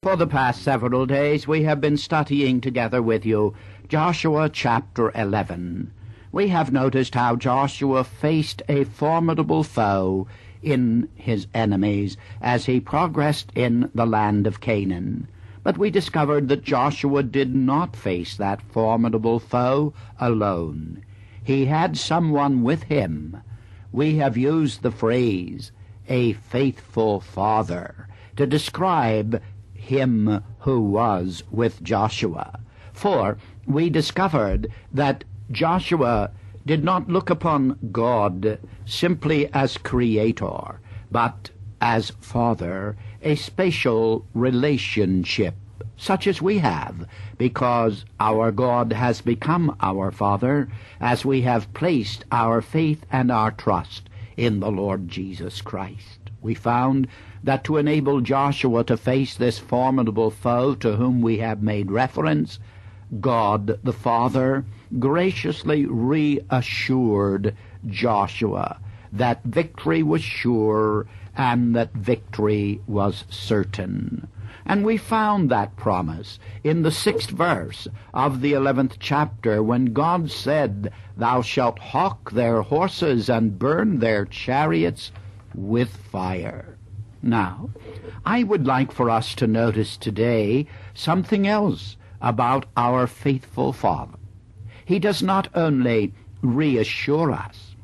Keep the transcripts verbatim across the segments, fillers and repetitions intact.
For the past several days we have been studying together with you Joshua chapter eleven. We have noticed how Joshua faced a formidable foe in his enemies as he progressed in the land of Canaan. But we discovered that Joshua did not face that formidable foe alone. He had someone with him. We have used the phrase, a faithful father, to describe him who was with Joshua. For we discovered that Joshua did not look upon God simply as creator, but as father, a spatial relationship, such as we have, because our God has become our Father as we have placed our faith and our trust in the Lord Jesus Christ. We found that to enable Joshua to face this formidable foe to whom we have made reference, God the Father graciously reassured Joshua that victory was sure and that victory was certain. And we found that promise in the sixth verse of the eleventh chapter, when God said, "Thou shalt hawk their horses and burn their chariots with fire." Now, I would like for us to notice today something else about our faithful Father. He does not only reassure us.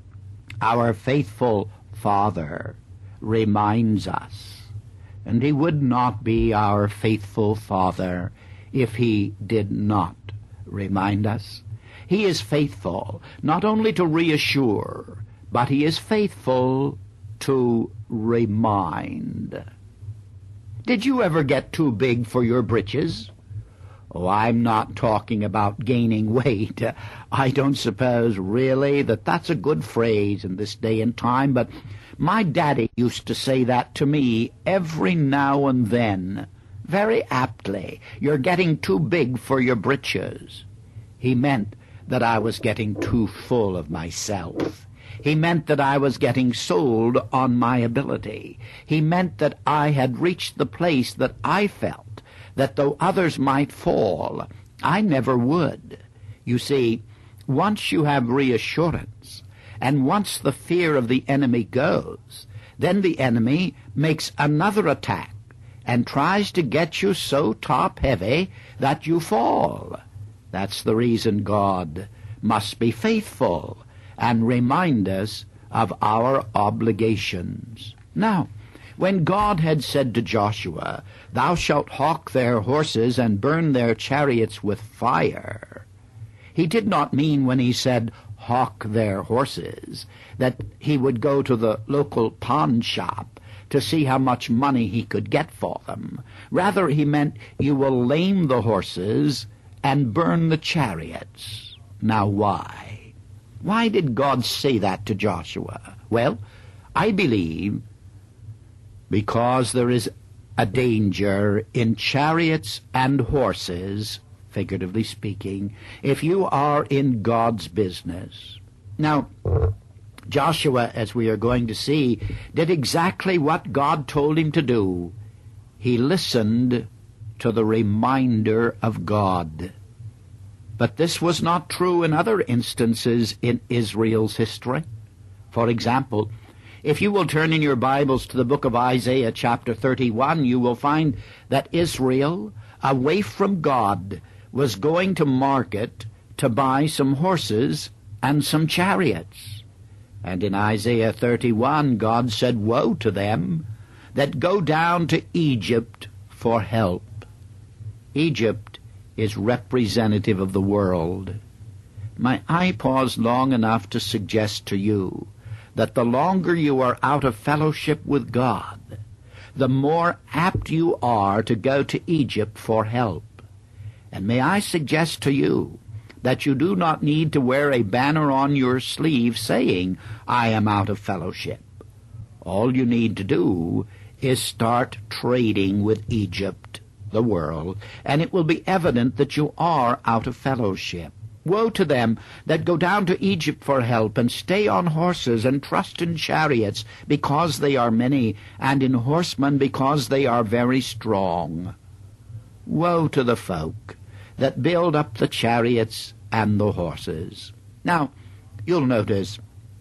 Our faithful Father reminds us. And he would not be our faithful Father if he did not remind us. He is faithful not only to reassure, but he is faithful to remind. Did you ever get too big for your britches? Oh, I'm not talking about gaining weight. I don't suppose, really, that that's a good phrase in this day and time, but my daddy used to say that to me every now and then, very aptly. "You're getting too big for your britches." He meant that I was getting too full of myself. He meant that I was getting sold on my ability. He meant that I had reached the place that I felt that though others might fall, I never would. You see, once you have reassurance, and once the fear of the enemy goes, then the enemy makes another attack and tries to get you so top-heavy that you fall. That's the reason God must be faithful and remind us of our obligations. Now, when God had said to Joshua, "Thou shalt hawk their horses and burn their chariots with fire," he did not mean when he said, "hawk their horses," that he would go to the local pawn shop to see how much money he could get for them. Rather, he meant, you will lame the horses and burn the chariots. Now, why? Why did God say that to Joshua? Well, I believe because there is a danger in chariots and horses, figuratively speaking, if you are in God's business. Now, Joshua, as we are going to see, did exactly what God told him to do. He listened to the reminder of God. But this was not true in other instances in Israel's history. For example, if you will turn in your Bibles to the book of Isaiah chapter thirty-one, you will find that Israel, away from God, was going to market to buy some horses and some chariots. And in Isaiah thirty-one, God said, "Woe to them that go down to Egypt for help." Egypt is representative of the world. May I pause long enough to suggest to you that the longer you are out of fellowship with God, the more apt you are to go to Egypt for help. And may I suggest to you that you do not need to wear a banner on your sleeve saying, "I am out of fellowship." All you need to do is start trading with Egypt, the world, and it will be evident that you are out of fellowship. Woe to them that go down to Egypt for help, and stay on horses, and trust in chariots, because they are many, and in horsemen, because they are very strong. Woe to the folk that build up the chariots and the horses. Now, you'll notice,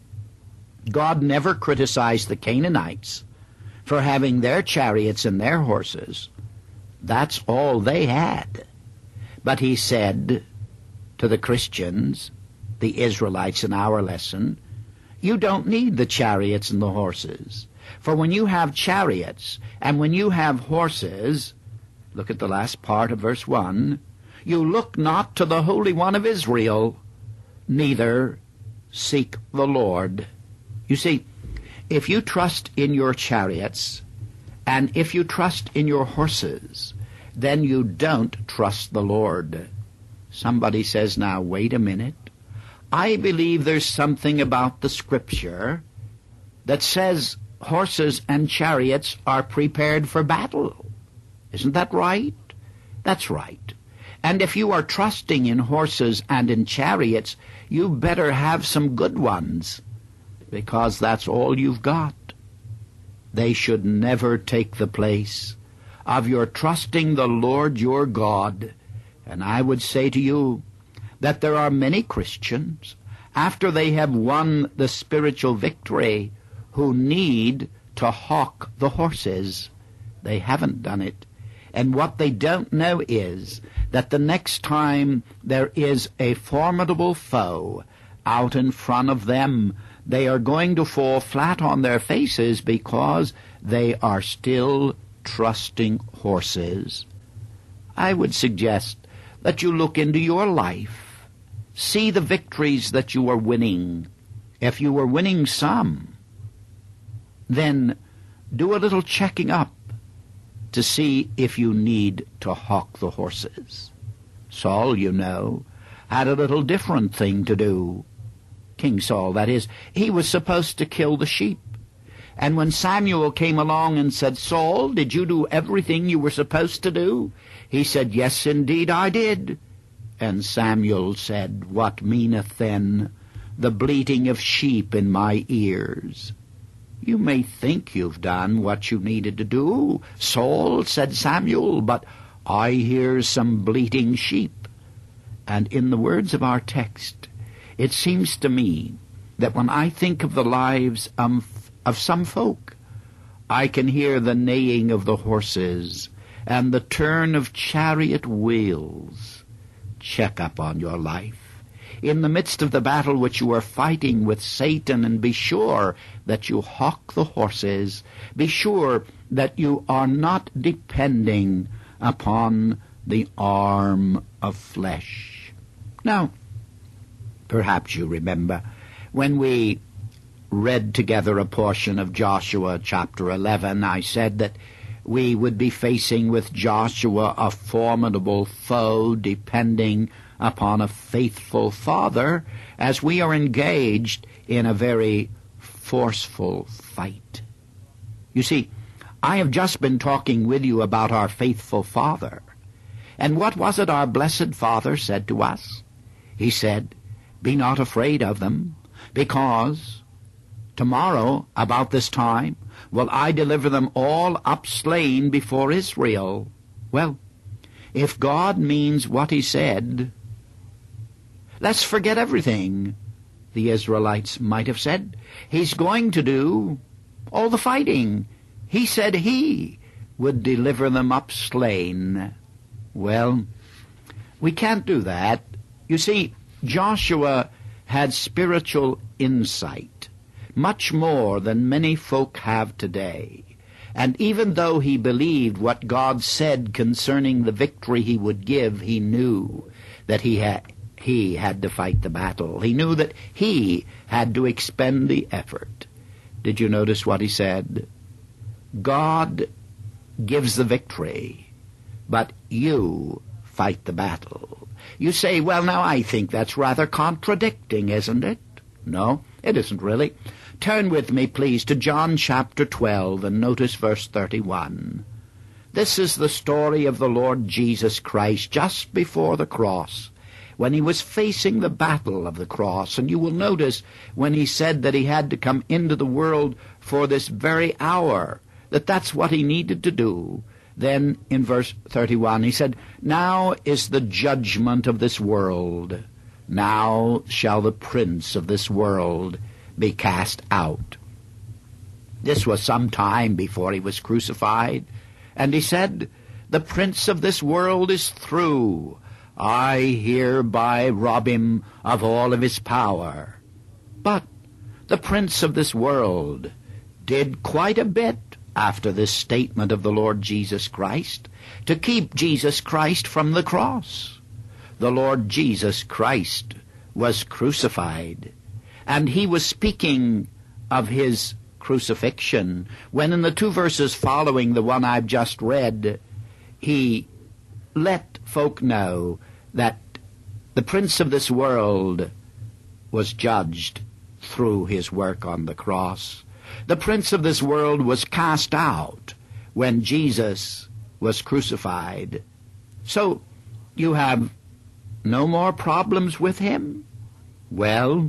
God never criticized the Canaanites for having their chariots and their horses. That's all they had. But he said to the Christians, the Israelites in our lesson, you don't need the chariots and the horses. For when you have chariots and when you have horses, look at the last part of verse one, you look not to the Holy One of Israel, neither seek the Lord. You see, if you trust in your chariots and if you trust in your horses, then you don't trust the Lord. Somebody says, now, wait a minute. I believe there's something about the Scripture that says horses and chariots are prepared for battle. Isn't that right? That's right. And if you are trusting in horses and in chariots, you better have some good ones, because that's all you've got. They should never take the place of your trusting the Lord your God. And I would say to you that there are many Christians, after they have won the spiritual victory, who need to hawk the horses. They haven't done it. And what they don't know is that the next time there is a formidable foe out in front of them, they are going to fall flat on their faces because they are still trusting horses. I would suggest that you look into your life, see the victories that you are winning. If you are winning some, then do a little checking up to see if you need to hawk the horses. Saul, you know, had a little different thing to do. King Saul, that is, he was supposed to kill the sheep. And when Samuel came along and said, Saul, did you do everything you were supposed to do? He said, yes, indeed, I did. And Samuel said, what meaneth then the bleating of sheep in my ears? You may think you've done what you needed to do, Saul, said Samuel, but I hear some bleating sheep. And in the words of our text, it seems to me that when I think of the lives of, of some folk, I can hear the neighing of the horses and the turn of chariot wheels. Check up on your life in the midst of the battle which you are fighting with Satan, and be sure that you hawk the horses. Be sure that you are not depending upon the arm of flesh. Now, perhaps you remember when we read together a portion of Joshua chapter eleven, I said that we would be facing with Joshua a formidable foe depending upon a faithful father as we are engaged in a very forceful fight. You see, I have just been talking with you about our faithful Father. And what was it our blessed Father said to us? He said, be not afraid of them, because tomorrow, about this time, will I deliver them all up slain before Israel. Well, if God means what he said, let's forget everything, the Israelites might have said. He's going to do all the fighting. He said he would deliver them up slain. Well, we can't do that. You see, Joshua had spiritual insight, much more than many folk have today. And even though he believed what God said concerning the victory he would give, he knew that he had he had to fight the battle. He knew that he had to expend the effort. Did you notice what he said? God gives the victory, but you fight the battle. You say, well, now I think that's rather contradicting, isn't it? No, it isn't really. Turn with me, please, to John chapter twelve and notice verse thirty-one. This is the story of the Lord Jesus Christ just before the cross, when he was facing the battle of the cross. And you will notice when he said that he had to come into the world for this very hour, that that's what he needed to do. Then in verse thirty-one he said, "Now is the judgment of this world. Now shall the prince of this world be cast out." This was some time before he was crucified. And he said, "The prince of this world is through. I hereby rob him of all of his power." But the prince of this world did quite a bit after this statement of the Lord Jesus Christ to keep Jesus Christ from the cross. The Lord Jesus Christ was crucified, and he was speaking of his crucifixion when in the two verses following the one I've just read, he let folk know that the prince of this world was judged through his work on the cross. The prince of this world was cast out when Jesus was crucified. So you have no more problems with him? Well,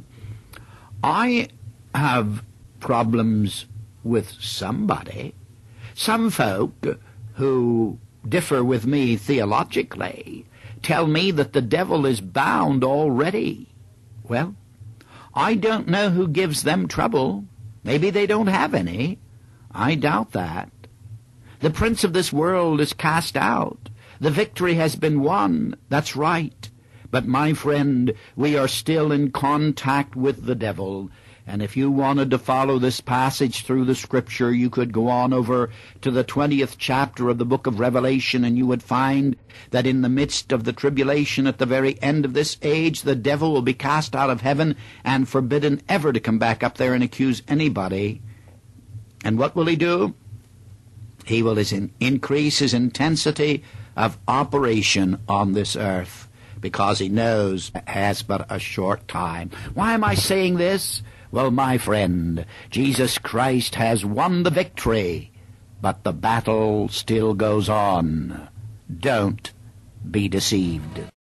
I have problems with somebody. Some folk who differ with me theologically tell me that the devil is bound already. Well, I don't know who gives them trouble. Maybe they don't have any. I doubt that. The prince of this world is cast out. The victory has been won. That's right. But my friend, we are still in contact with the devil. And if you wanted to follow this passage through the Scripture, you could go on over to the twentieth chapter of the book of Revelation, and you would find that in the midst of the tribulation at the very end of this age, the devil will be cast out of heaven and forbidden ever to come back up there and accuse anybody. And what will he do? He will increase his intensity of operation on this earth, because he knows it has but a short time. Why am I saying this? Well, my friend, Jesus Christ has won the victory, but the battle still goes on. Don't be deceived.